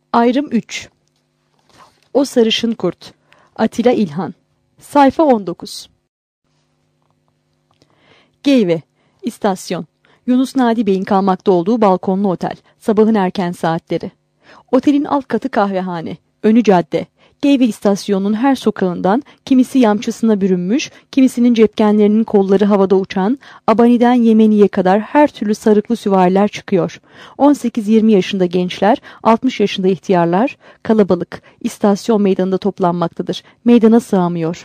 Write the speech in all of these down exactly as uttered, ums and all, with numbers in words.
Ayrım üç. O Sarışın Kurt. Atilla İlhan. Sayfa on dokuz. Geyve. İstasyon. Yunus Nadi Bey'in kalmakta olduğu balkonlu otel. Sabahın erken saatleri. Otelin alt katı kahvehane. Önü cadde. Geyve istasyonunun her sokağından kimisi yamçısına bürünmüş, kimisinin cepkenlerinin kolları havada uçan, Abani'den Yemeni'ye kadar her türlü sarıklı süvariler çıkıyor. on sekiz yirmi yaşında gençler, altmış yaşında ihtiyarlar, kalabalık, istasyon meydanında toplanmaktadır. Meydana sığamıyor.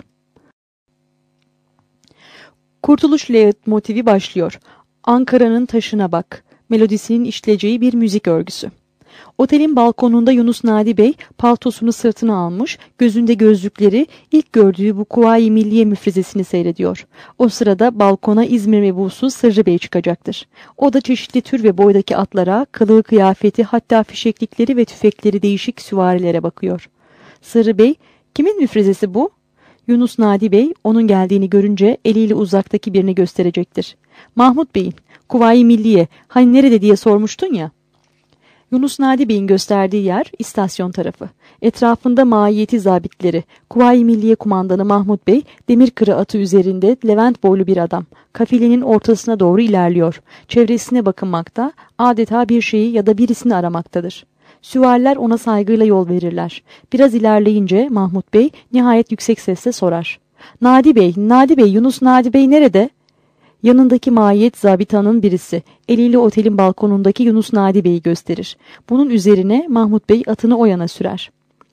Kurtuluş motivi başlıyor. Ankara'nın taşına bak. Melodisinin işleyeceği bir müzik örgüsü. Otelin balkonunda Yunus Nadi Bey paltosunu sırtına almış, gözünde gözlükleri, ilk gördüğü bu Kuvayi Milliye müfrezesini seyrediyor. O sırada balkona İzmir mebusu Sırrı Bey çıkacaktır. O da çeşitli tür ve boydaki atlara, kılığı kıyafeti, hatta fişeklikleri ve tüfekleri değişik süvarilere bakıyor. Sırrı Bey, kimin müfrezesi bu? Yunus Nadi Bey onun geldiğini görünce eliyle uzaktaki birini gösterecektir. Mahmut Bey'in, Kuvayi Milliye, hani nerede diye sormuştun ya. Yunus Nadi Bey'in gösterdiği yer istasyon tarafı. Etrafında maiyeti zabitleri, Kuvayi Milliye kumandanı Mahmut Bey, demir kırı atı üzerinde Levent boylu bir adam. Kafilenin ortasına doğru ilerliyor. Çevresine bakınmakta, adeta bir şeyi ya da birisini aramaktadır. Süvariler ona saygıyla yol verirler. Biraz ilerleyince Mahmut Bey nihayet yüksek sesle sorar. Nadi Bey, Nadi Bey, Yunus Nadi Bey nerede? Yanındaki maiyet zabitanın birisi eliyle otelin balkonundaki Yunus Nadi Bey'i gösterir. Bunun üzerine Mahmut Bey atını o yana sürer.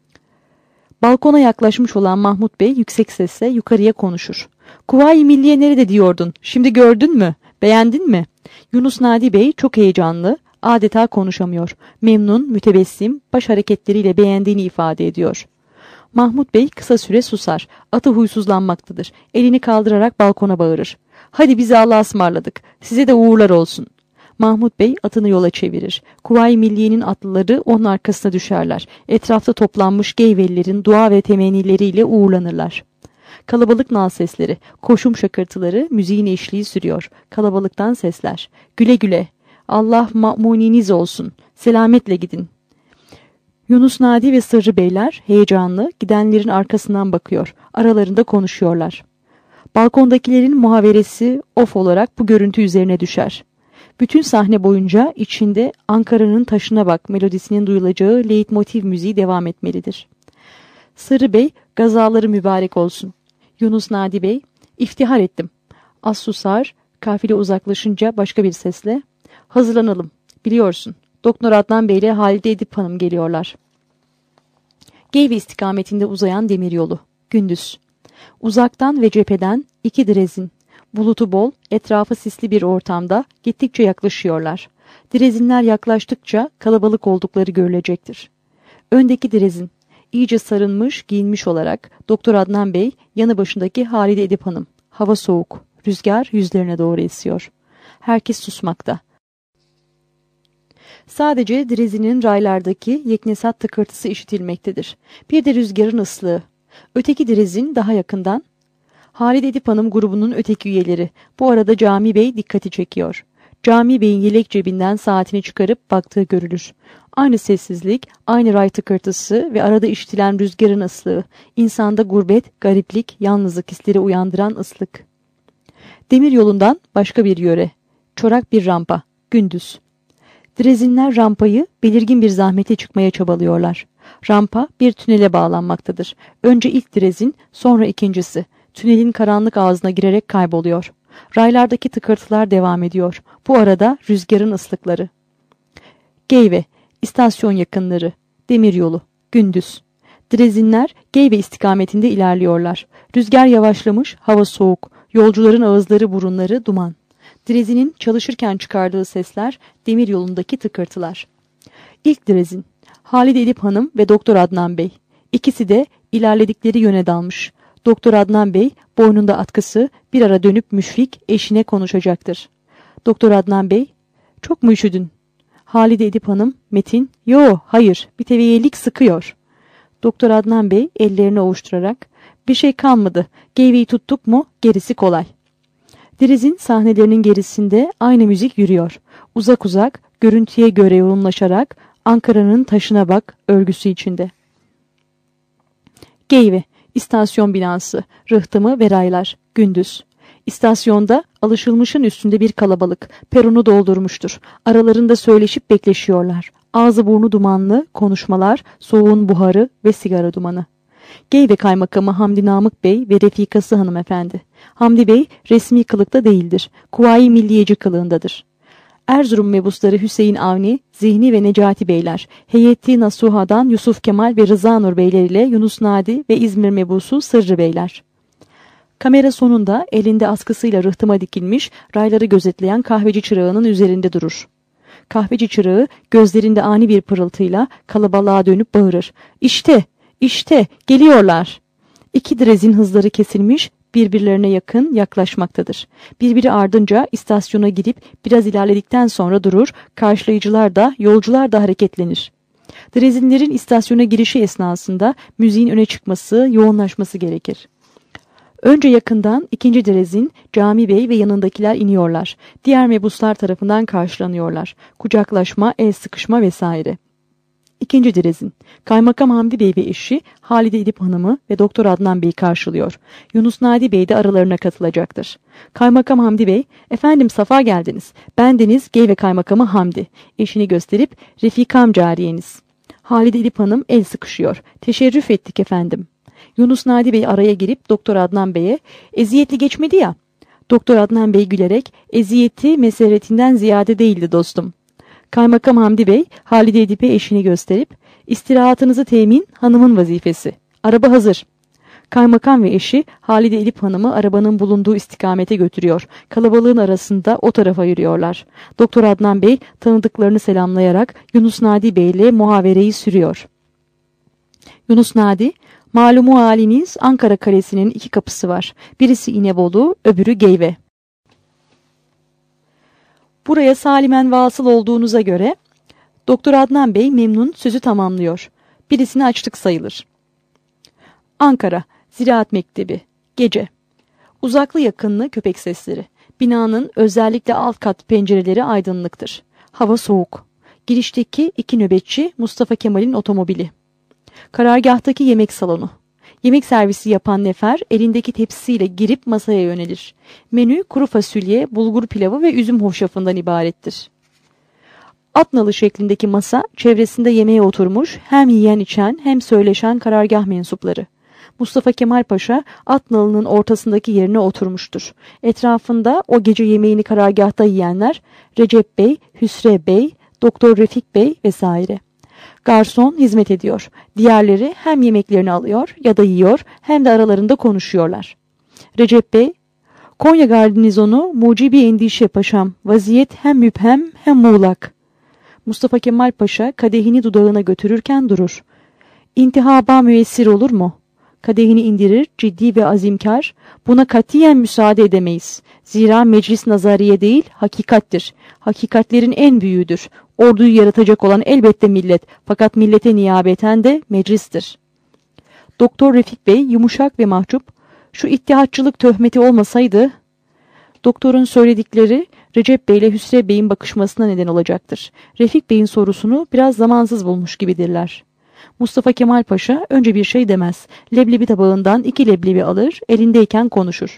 Balkona yaklaşmış olan Mahmut Bey yüksek sesle yukarıya konuşur. Kuvayi Milliye nerede diyordun? Şimdi gördün mü? Beğendin mi? Yunus Nadi Bey çok heyecanlı, adeta konuşamıyor. Memnun, mütebessim, baş hareketleriyle beğendiğini ifade ediyor. Mahmut Bey kısa süre susar. Atı huysuzlanmaktadır. Elini kaldırarak balkona bağırır. Hadi bizi Allah'a ısmarladık. Size de uğurlar olsun. Mahmut Bey atını yola çevirir. Kuvayi Milliye'nin atlıları onun arkasına düşerler. Etrafta toplanmış Geyvelilerin dua ve temennileriyle uğurlanırlar. Kalabalık nal sesleri, koşum şakırtıları, müziğin eşliği sürüyor. Kalabalıktan sesler. Güle güle. Allah ma'muniniz olsun. Selametle gidin. Yunus Nadi ve Sırrı Beyler heyecanlı gidenlerin arkasından bakıyor. Aralarında konuşuyorlar. Balkondakilerin muhaveresi of olarak bu görüntü üzerine düşer. Bütün sahne boyunca içinde Ankara'nın taşına bak melodisinin duyulacağı leitmotiv müziği devam etmelidir. Sırrı Bey, gazaları mübarek olsun. Yunus Nadi Bey, iftihar ettim. Az susar, kafile uzaklaşınca başka bir sesle, hazırlanalım, biliyorsun. Doktor Adnan Bey ile Halide Edip Hanım geliyorlar. Geyve istikametinde uzayan demiryolu. Gündüz. Uzaktan ve cepheden iki direzin. Bulutu bol, etrafı sisli bir ortamda gittikçe yaklaşıyorlar. Direzinler yaklaştıkça kalabalık oldukları görülecektir. Öndeki direzin, iyice sarınmış, giyinmiş olarak Doktor Adnan Bey, yanı başındaki Halide Edip Hanım. Hava soğuk, rüzgar yüzlerine doğru esiyor. Herkes susmakta. Sadece direzinin raylardaki yeknesat tıkırtısı işitilmektedir. Bir de rüzgarın ıslığı. Öteki direzin daha yakından. Halide Edip Hanım grubunun öteki üyeleri. Bu arada Cami Bey dikkati çekiyor. Cami Bey'in yelek cebinden saatini çıkarıp baktığı görülür. Aynı sessizlik, aynı ray tıkırtısı ve arada işitilen rüzgarın ıslığı. İnsanda gurbet, gariplik, yalnızlık hisleri uyandıran ıslık. Demir yolundan başka bir yöre. Çorak bir rampa. Gündüz. Direzinler rampayı belirgin bir zahmete çıkmaya çabalıyorlar. Rampa bir tünele bağlanmaktadır. Önce ilk direzin, sonra ikincisi. Tünelin karanlık ağzına girerek kayboluyor. Raylardaki tıkırtılar devam ediyor. Bu arada rüzgarın ıslıkları. Geyve, istasyon yakınları, demiryolu, gündüz. Direzinler Geyve istikametinde ilerliyorlar. Rüzgar yavaşlamış, hava soğuk. Yolcuların ağızları, burunları duman. Direzinin çalışırken çıkardığı sesler, demir yolundaki tıkırtılar. İlk direzin, Halide Edip Hanım ve Doktor Adnan Bey. İkisi de ilerledikleri yöne dalmış. Doktor Adnan Bey, boynunda atkısı, bir ara dönüp müşfik eşine konuşacaktır. Doktor Adnan Bey, çok mu üşüdün? Halide Edip Hanım, Metin, yo hayır, bir teveyelik sıkıyor. Doktor Adnan Bey ellerini ovuşturarak, bir şey kalmadı, Geyve'yi tuttuk mu gerisi kolay. Direzin sahnelerinin gerisinde aynı müzik yürüyor. Uzak uzak, görüntüye göre yoğunlaşarak Ankara'nın taşına bak örgüsü içinde. Geyve, istasyon binası, rıhtımı ve raylar, gündüz. İstasyonda alışılmışın üstünde bir kalabalık, peronu doldurmuştur. Aralarında söyleşip bekleşiyorlar. Ağzı burnu dumanlı, konuşmalar, soğuğun buharı ve sigara dumanı. Geyve Kaymakamı Hamdi Namık Bey ve refikası hanımefendi. Hamdi Bey resmi kılıkta değildir. Kuvayi Milliyeci kılığındadır. Erzurum mebusları Hüseyin Avni, Zihni ve Necati Beyler, Heyeti Nasuha'dan Yusuf Kemal ve Rıza Nur Beyler ile Yunus Nadi ve İzmir mebusu Sırrı Beyler. Kamera sonunda elinde askısıyla rıhtıma dikilmiş, rayları gözetleyen kahveci çırağının üzerinde durur. Kahveci çırağı gözlerinde ani bir pırıltıyla kalabalığa dönüp bağırır. İşte, işte, geliyorlar. İki direzin hızları kesilmiş, birbirlerine yakın yaklaşmaktadır. Birbiri ardınca istasyona girip biraz ilerledikten sonra durur, karşılayıcılar da yolcular da hareketlenir. Drezinlerin istasyona girişi esnasında müziğin öne çıkması, yoğunlaşması gerekir. Önce yakından ikinci direzin, Cami Bey ve yanındakiler iniyorlar. Diğer mebuslar tarafından karşılanıyorlar. Kucaklaşma, el sıkışma vesaire. İkinci direzin, Kaymakam Hamdi Bey ve eşi Halide Edip Hanım'ı ve Doktor Adnan Bey'i karşılıyor. Yunus Nadi Bey de aralarına katılacaktır. Kaymakam Hamdi Bey, efendim safa geldiniz. Bendeniz Geyve Kaymakamı Hamdi. Eşini gösterip, refikam cariyeniz. Halide Edip Hanım el sıkışıyor. Teşerrüf ettik efendim. Yunus Nadi Bey araya girip Doktor Adnan Bey'e, eziyetli geçmedi ya. Doktor Adnan Bey gülerek, eziyeti meseretinden ziyade değildi dostum. Kaymakam Hamdi Bey, Halide Edip'e eşini gösterip, istirahatınızı temin hanımın vazifesi. Araba hazır. Kaymakam ve eşi Halide Edip Hanım'ı arabanın bulunduğu istikamete götürüyor. Kalabalığın arasında o tarafa yürüyorlar. Doktor Adnan Bey tanıdıklarını selamlayarak Yunus Nadi Bey ile muhavereyi sürüyor. Yunus Nadi, malumu haliniz Ankara Kalesi'nin iki kapısı var. Birisi İnebolu, öbürü Geyve. Buraya salimen vasıl olduğunuza göre Doktor Adnan Bey memnun sözü tamamlıyor. Birisini açtık sayılır. Ankara, Ziraat Mektebi, gece. Uzaklı yakınlı köpek sesleri. Binanın özellikle alt kat pencereleri aydınlıktır. Hava soğuk. Girişteki iki nöbetçi Mustafa Kemal'in otomobili. Karargahtaki yemek salonu. Yemek servisi yapan nefer elindeki tepsisiyle girip masaya yönelir. Menü kuru fasulye, bulgur pilavı ve üzüm hoşafından ibarettir. At nalı şeklindeki masa çevresinde yemeğe oturmuş hem yiyen içen hem söyleşen karargah mensupları. Mustafa Kemal Paşa at nalının ortasındaki yerine oturmuştur. Etrafında o gece yemeğini karargahta yiyenler Recep Bey, Hüsrev Bey, Doktor Refik Bey vesaire. Garson hizmet ediyor. Diğerleri hem yemeklerini alıyor ya da yiyor hem de aralarında konuşuyorlar. Recep Bey, Konya garnizonu mucibi endişe paşam. Vaziyet hem müphem hem muğlak. Mustafa Kemal Paşa kadehini dudağına götürürken durur. İntihaba müessir olur mu? Kadehini indirir, ciddi ve azimkar. Buna katiyen müsaade edemeyiz. Zira meclis nazariye değil, hakikattir. Hakikatlerin en büyüğüdür. Orduyu yaratacak olan elbette millet. Fakat millete niyabeten de meclistir. Doktor Refik Bey yumuşak ve mahcup. Şu ittihatçılık töhmeti olmasaydı... Doktorun söyledikleri Recep Bey ile Hüsrev Bey'in bakışmasına neden olacaktır. Refik Bey'in sorusunu biraz zamansız bulmuş gibidirler. Mustafa Kemal Paşa önce bir şey demez. Leblebi tabağından iki leblebi alır, elindeyken konuşur.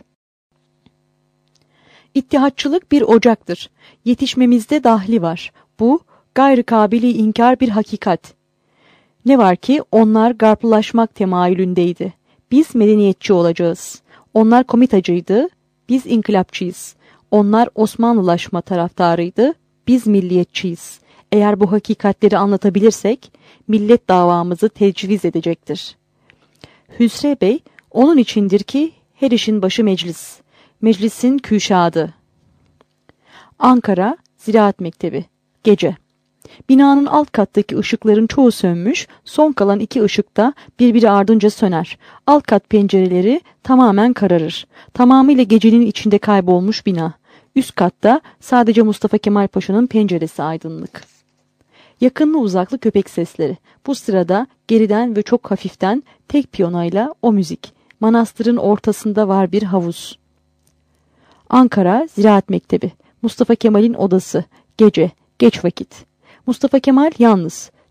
İttihatçılık bir ocaktır. Yetişmemizde dahli var. Bu, gayrı kabili inkar bir hakikat. Ne var ki onlar garplılaşmak temayülündeydi. Biz medeniyetçi olacağız. Onlar komitacıydı, biz inkılapçıyız. Onlar Osmanlılaşma taraftarıydı, biz milliyetçiyiz. Eğer bu hakikatleri anlatabilirsek, millet davamızı tecviz edecektir. Hüsrev Bey, onun içindir ki her işin başı meclis. Meclisin küşadı. Ankara, Ziraat Mektebi, gece. Binanın alt kattaki ışıkların çoğu sönmüş, son kalan iki ışık da birbiri ardınca söner. Alt kat pencereleri tamamen kararır. Tamamıyla gecenin içinde kaybolmuş bina. Üst katta sadece Mustafa Kemal Paşa'nın penceresi aydınlık. Yakınlı uzaklı köpek sesleri. Bu sırada geriden ve çok hafiften tek piyanoyla o müzik. Manastırın ortasında var bir havuz. Ankara, Ziraat Mektebi. Mustafa Kemal'in odası. Gece, geç vakit. Mustafa Kemal yalnız.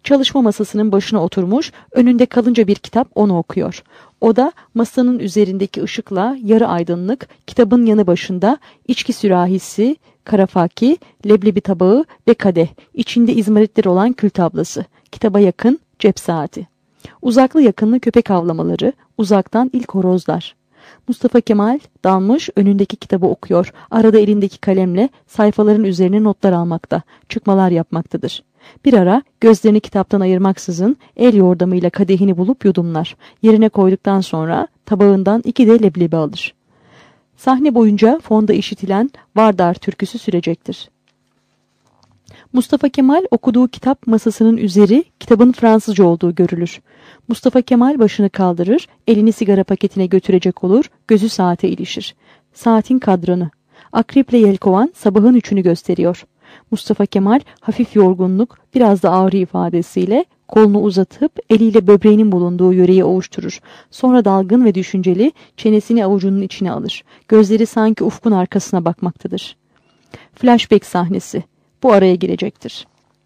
Çalışma masasının başına oturmuş, önünde kalınca bir kitap onu okuyor. O da masanın üzerindeki ışıkla yarı aydınlık, kitabın yanı başında içki sürahisi, karafaki, leblebi tabağı ve kadeh, içinde izmaritler olan kül tablası, kitaba yakın cep saati. Uzaklı yakınlı köpek avlamaları, uzaktan ilk horozlar. Mustafa Kemal dalmış önündeki kitabı okuyor. Arada elindeki kalemle sayfaların üzerine notlar almakta, çıkmalar yapmaktadır. Bir ara gözlerini kitaptan ayırmaksızın el yordamıyla kadehini bulup yudumlar. Yerine koyduktan sonra tabağından iki de leblebi alır. Sahne boyunca fonda işitilen Vardar türküsü sürecektir. Mustafa Kemal okuduğu kitap masasının üzeri kitabın Fransızca olduğu görülür. Mustafa Kemal başını kaldırır, elini sigara paketine götürecek olur, gözü saate ilişir. Saatin kadranı. Akreple yelkovan sabahın üçünü gösteriyor. Mustafa Kemal hafif yorgunluk, biraz da ağrı ifadesiyle kolunu uzatıp eliyle böbreğinin bulunduğu yöreyi ovuşturur. Sonra dalgın ve düşünceli çenesini avucunun içine alır. Gözleri sanki ufkun arkasına bakmaktadır. Flashback sahnesi. Bu araya girecektir.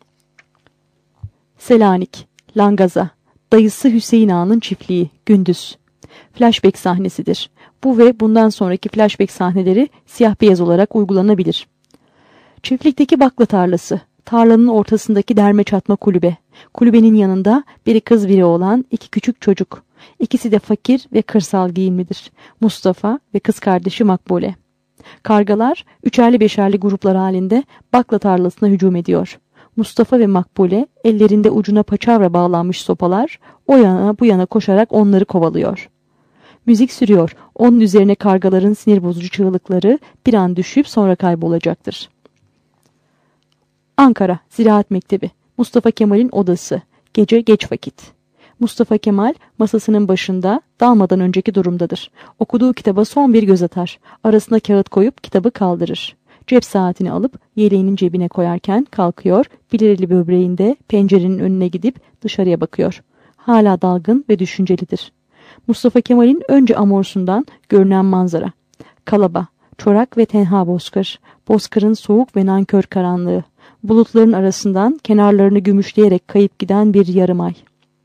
Selanik, Langaza, dayısı Hüseyin Ağa'nın çiftliği, gündüz. Flashback sahnesidir. Bu ve bundan sonraki flashback sahneleri siyah beyaz olarak uygulanabilir. Çiftlikteki bakla tarlası, tarlanın ortasındaki derme çatma kulübe. Kulübenin yanında biri kız biri oğlan iki küçük çocuk. İkisi de fakir ve kırsal giyimlidir. Mustafa ve kız kardeşi Makbule. Kargalar üçerli beşerli gruplar halinde bakla tarlasına hücum ediyor. Mustafa ve Makbule ellerinde ucuna paçavra bağlanmış sopalar o yana bu yana koşarak onları kovalıyor. Müzik sürüyor. Onun üzerine kargaların sinir bozucu çığlıkları bir an düşüp sonra kaybolacaktır. Ankara Ziraat Mektebi. Mustafa Kemal'in odası. Gece geç vakit. Mustafa Kemal masasının başında dalmadan önceki durumdadır. Okuduğu kitaba son bir göz atar. Arasına kağıt koyup kitabı kaldırır. Cep saatini alıp yeleğinin cebine koyarken kalkıyor, bilirili böbreğinde pencerenin önüne gidip dışarıya bakıyor. Hala dalgın ve düşüncelidir. Mustafa Kemal'in önce amorsundan görünen manzara. Kalaba, çorak ve tenha bozkır. Bozkırın soğuk ve nankör karanlığı. Bulutların arasından kenarlarını gümüşleyerek kayıp giden bir yarım ay.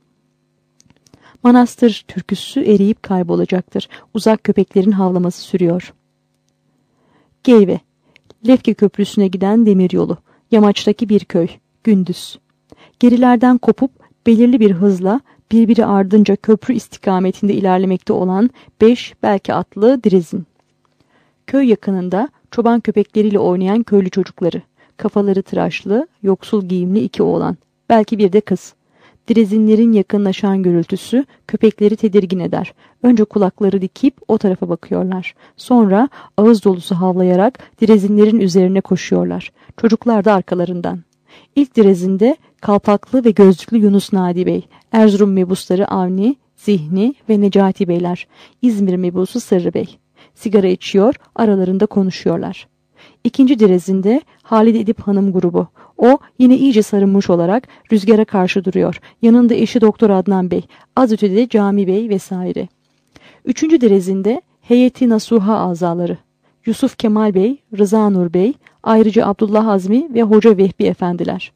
Manastır türküsü eriyip kaybolacaktır. Uzak köpeklerin havlaması sürüyor. Geyve, Lefke Köprüsü'ne giden demiryolu. Yamaçtaki bir köy. Gündüz. Gerilerden kopup belirli bir hızla birbiri ardınca köprü istikametinde ilerlemekte olan beş belki atlı direzin. Köy yakınında çoban köpekleriyle oynayan köylü çocukları. Kafaları tıraşlı, yoksul giyimli iki oğlan. Belki bir de kız. Direzinlerin yakınlaşan gürültüsü köpekleri tedirgin eder. Önce kulakları dikip o tarafa bakıyorlar. Sonra ağız dolusu havlayarak direzinlerin üzerine koşuyorlar. Çocuklar da arkalarından. İlk direzinde kalpaklı ve gözlüklü Yunus Nadi Bey, Erzurum mebusları Avni, Zihni ve Necati Beyler, İzmir mebusu Sırrı Bey. Sigara içiyor, aralarında konuşuyorlar. İkinci direzinde Halide Edip Hanım grubu. O yine iyice sarılmış olarak rüzgara karşı duruyor. Yanında eşi Doktor Adnan Bey, az ötede Cami Bey vesaire. Üçüncü direzinde heyeti Nasuha azaları. Yusuf Kemal Bey, Rıza Nur Bey, ayrıca Abdullah Azmi ve Hoca Vehbi efendiler.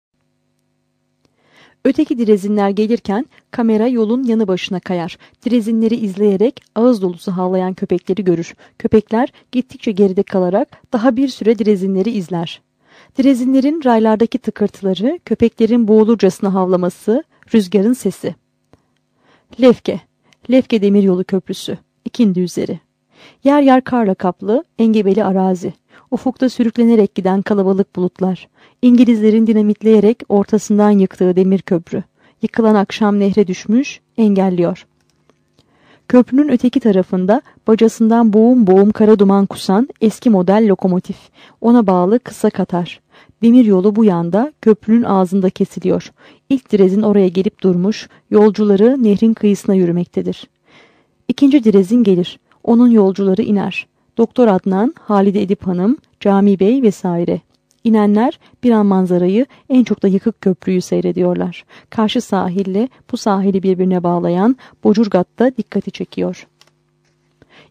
Öteki direzinler gelirken kamera yolun yanı başına kayar. Direzinleri izleyerek ağız dolusu havlayan köpekleri görür. Köpekler gittikçe geride kalarak daha bir süre direzinleri izler. Direzinlerin raylardaki tıkırtıları, köpeklerin boğulurcasına havlaması, rüzgarın sesi. Lefke, Lefke Demiryolu Köprüsü, ikindi üzeri. Yer yer karla kaplı, engebeli arazi. Ufukta sürüklenerek giden kalabalık bulutlar. İngilizlerin dinamitleyerek ortasından yıktığı demir köprü. Yıkılan akşam nehre düşmüş, engelliyor. Köprünün öteki tarafında bacasından boğum boğum kara duman kusan eski model lokomotif. Ona bağlı kısa katar. Demiryolu bu yanda köprünün ağzında kesiliyor. İlk direzin oraya gelip durmuş, yolcuları nehrin kıyısına yürümektedir. İkinci direzin gelir. Onun yolcuları iner. Doktor Adnan, Halide Edip Hanım, Cami Bey vesaire. İnenler bir an manzarayı, en çok da yıkık köprüyü seyrediyorlar. Karşı sahille bu sahili birbirine bağlayan Bocurgat'ta dikkati çekiyor.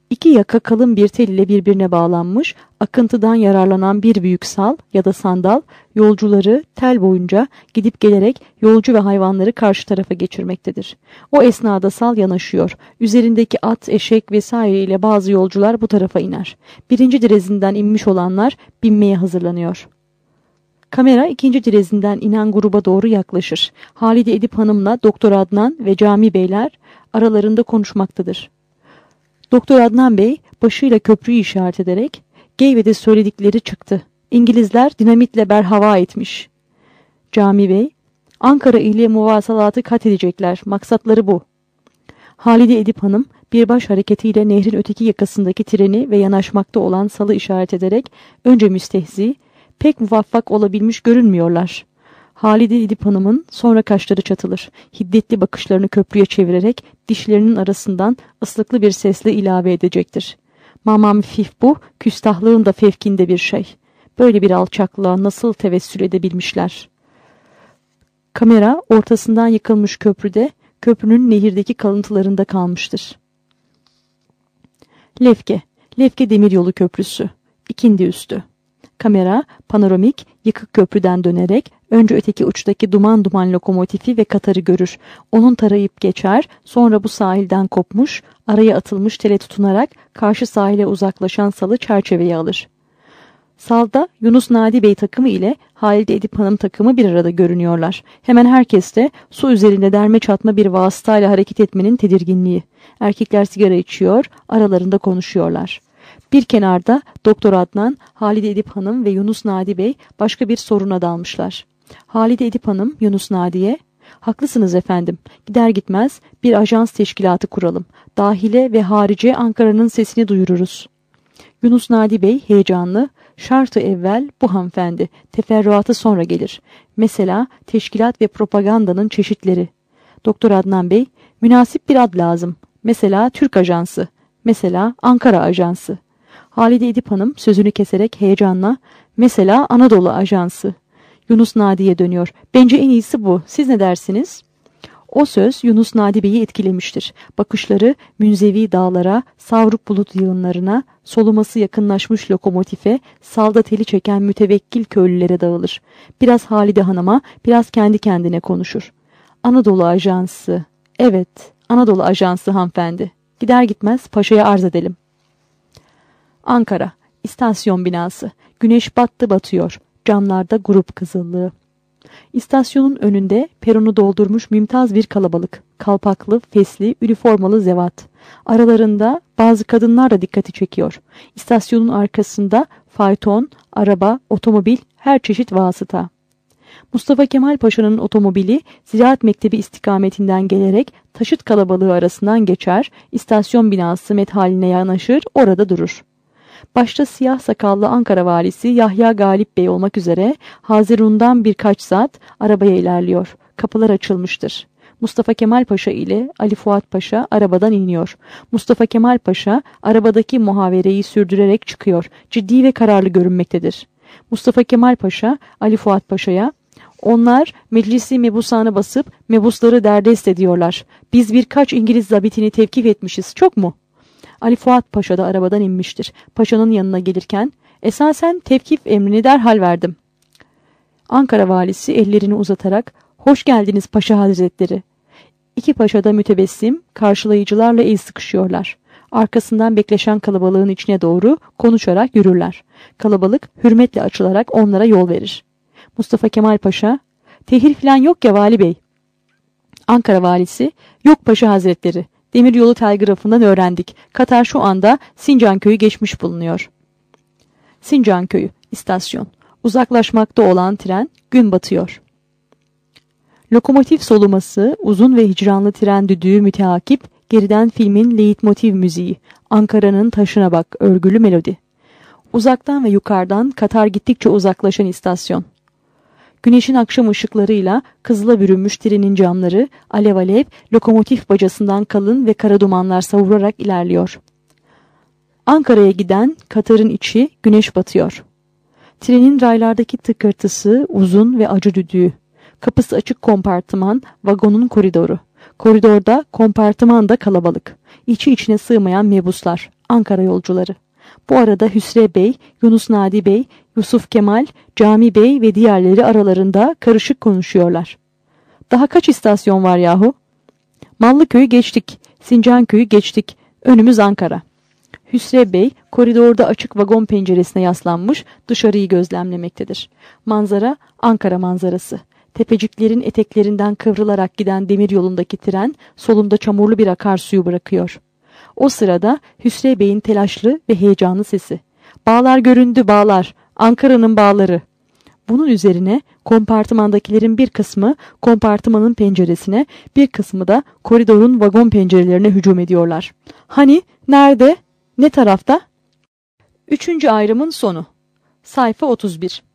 İki yaka kalın bir tel ile birbirine bağlanmış, akıntıdan yararlanan bir büyük sal ya da sandal, yolcuları tel boyunca gidip gelerek yolcu ve hayvanları karşı tarafa geçirmektedir. O esnada sal yanaşıyor. Üzerindeki at, eşek vesaire ile bazı yolcular bu tarafa iner. Birinci direzinden inmiş olanlar binmeye hazırlanıyor. Kamera ikinci direzinden inen gruba doğru yaklaşır. Halide Edip Hanım'la Doktor Adnan ve Cami Beyler aralarında konuşmaktadır. Doktor Adnan Bey başıyla köprüyü işaret ederek Geyve'de söyledikleri çıktı. İngilizler dinamitle berhava etmiş. Cami Bey, Ankara ile muvasalatı kat edecekler. Maksatları bu. Halide Edip Hanım bir baş hareketiyle nehrin öteki yakasındaki treni ve yanaşmakta olan salı işaret ederek önce müstehzi, pek muvaffak olabilmiş görünmüyorlar. Halide Edip Hanım'ın sonra kaşları çatılır. Hiddetli bakışlarını köprüye çevirerek dişlerinin arasından ıslıklı bir sesle ilave edecektir. Mamam fif bu, küstahlığın da fevkinde bir şey. Böyle bir alçaklığa nasıl tevessül edebilmişler? Kamera ortasından yıkılmış köprüde, köprünün nehirdeki kalıntılarında kalmıştır. Lefke, Lefke Demiryolu Köprüsü, İkindi üstü. Kamera panoramik yıkık köprüden dönerek önce öteki uçtaki duman duman lokomotifi ve katarı görür. Onun tarayıp geçer, sonra bu sahilden kopmuş, araya atılmış tele tutunarak karşı sahile uzaklaşan salı çerçeveye alır. Salda Yunus Nadi Bey takımı ile Halide Edip Hanım takımı bir arada görünüyorlar. Hemen herkes de su üzerinde derme çatma bir vasıtayla hareket etmenin tedirginliği. Erkekler sigara içiyor, aralarında konuşuyorlar. Bir kenarda Doktor Adnan, Halide Edip Hanım ve Yunus Nadi Bey başka bir soruna dalmışlar. Halide Edip Hanım Yunus Nadi'ye, "Haklısınız efendim. Gider gitmez bir ajans teşkilatı kuralım. Dahile ve harice Ankara'nın sesini duyururuz." Yunus Nadi Bey heyecanlı, "Şartı evvel bu hanımefendi, teferruatı sonra gelir. Mesela teşkilat ve propagandanın çeşitleri." Doktor Adnan Bey, "Münasip bir ad lazım. Mesela Türk Ajansı, mesela Ankara Ajansı." Halide Edip Hanım sözünü keserek heyecanla, "Mesela Anadolu Ajansı." Yunus Nadi'ye dönüyor. "Bence en iyisi bu. Siz ne dersiniz?" O söz Yunus Nadi Bey'i etkilemiştir. Bakışları münzevi dağlara, savruk bulut yığınlarına, soluması yakınlaşmış lokomotife, salda teli çeken mütevekkil köylülere dağılır. Biraz Halide Hanım'a, biraz kendi kendine konuşur. "Anadolu Ajansı. Evet, Anadolu Ajansı hanımefendi. Gider gitmez paşaya arz edelim." Ankara, istasyon binası. Güneş battı batıyor. Camlarda grup kızıllığı. İstasyonun önünde peronu doldurmuş mümtaz bir kalabalık. Kalpaklı, fesli, üniformalı zevat. Aralarında bazı kadınlar da dikkati çekiyor. İstasyonun arkasında fayton, araba, otomobil, her çeşit vasıta. Mustafa Kemal Paşa'nın otomobili Ziraat Mektebi istikametinden gelerek taşıt kalabalığı arasından geçer, istasyon binası methaline yanaşır, orada durur. Başta siyah sakallı Ankara valisi Yahya Galip Bey olmak üzere Hazirun'dan birkaç zat arabaya ilerliyor. Kapılar açılmıştır. Mustafa Kemal Paşa ile Ali Fuat Paşa arabadan iniyor. Mustafa Kemal Paşa arabadaki muhavereyi sürdürerek çıkıyor. Ciddi ve kararlı görünmektedir. Mustafa Kemal Paşa Ali Fuat Paşa'ya, "Onlar meclisi mebusanı basıp mebusları derdest ediyorlar. Biz birkaç İngiliz zabitini tevkif etmişiz. Çok mu?" Ali Fuat Paşa da arabadan inmiştir. Paşanın yanına gelirken, "Esasen tevkif emrini derhal verdim." Ankara valisi ellerini uzatarak, "Hoş geldiniz Paşa Hazretleri." İki paşa da mütebessim, karşılayıcılarla el sıkışıyorlar. Arkasından bekleşen kalabalığın içine doğru konuşarak yürürler. Kalabalık hürmetle açılarak onlara yol verir. Mustafa Kemal Paşa, "Tehir falan yok ya Vali Bey." Ankara valisi, "Yok Paşa Hazretleri. Demiryolu telgrafından öğrendik. Katar şu anda Sincan Köyü geçmiş bulunuyor." Sincan Köyü, istasyon. Uzaklaşmakta olan tren gün batıyor. Lokomotif soluması, uzun ve hicranlı tren düdüğü müteakip, geriden filmin leitmotiv müziği, Ankara'nın taşına bak örgülü melodi. Uzaktan ve yukarıdan Katar gittikçe uzaklaşan istasyon. Güneşin akşam ışıklarıyla kızıla bürünmüş trenin camları alev alev lokomotif bacasından kalın ve kara dumanlar savurarak ilerliyor. Ankara'ya giden Katar'ın içi güneş batıyor. Trenin raylardaki tıkırtısı uzun ve acı düdüğü. Kapısı açık kompartıman, vagonun koridoru. Koridorda kompartıman da kalabalık. İçi içine sığmayan mebuslar. Ankara yolcuları. Bu arada Hüsrev Bey, Yunus Nadi Bey, Yusuf Kemal, Cami Bey ve diğerleri aralarında karışık konuşuyorlar. Daha kaç istasyon var yahu? Mallıköy'ü geçtik, Sincanköy'ü geçtik, önümüz Ankara. Hüsrev Bey koridorda açık vagon penceresine yaslanmış dışarıyı gözlemlemektedir. Manzara Ankara manzarası. Tepeciklerin eteklerinden kıvrılarak giden demiryolundaki tren solunda çamurlu bir akarsuyu bırakıyor. O sırada Hüsrev Bey'in telaşlı ve heyecanlı sesi. Bağlar göründü bağlar, Ankara'nın bağları. Bunun üzerine kompartımandakilerin bir kısmı kompartımanın penceresine, bir kısmı da koridorun vagon pencerelerine hücum ediyorlar. Hani, nerede, ne tarafta? Üçüncü ayrımın sonu. Sayfa otuz bir.